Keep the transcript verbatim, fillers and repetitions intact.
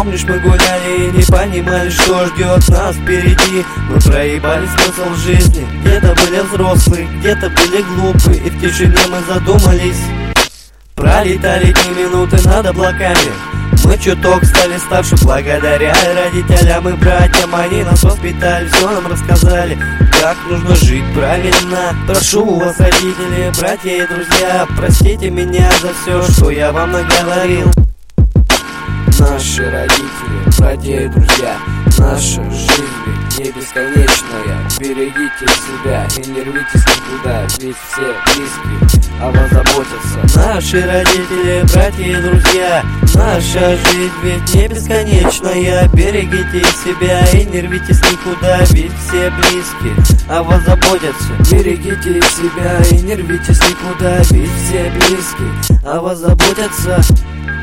Помнишь, мы гуляли и не понимали, что ждет нас впереди. Мы проебали смысл жизни. Где-то были взрослые, где-то были глупые, и в тишине мы задумались. Пролетали дни, минуты над облаками. Мы чуток стали старше благодаря родителям и братьям. Они нас воспитали, все нам рассказали, как нужно жить правильно. Прошу вас, родители, братья и друзья, простите меня за все, что я вам наговорил. Наши родители, братья и друзья, наша жизнь ведь не бесконечная. Берегите себя и не рвитесь никуда, ведь все близкие о вас заботятся. Наши родители, братья и друзья, наша жизнь ведь не бесконечная. Берегите себя и не рвитесь никуда, ведь все близкие о вас заботятся. Берегите себя и не рвитесь никуда, ведь все близкие о вас заботятся.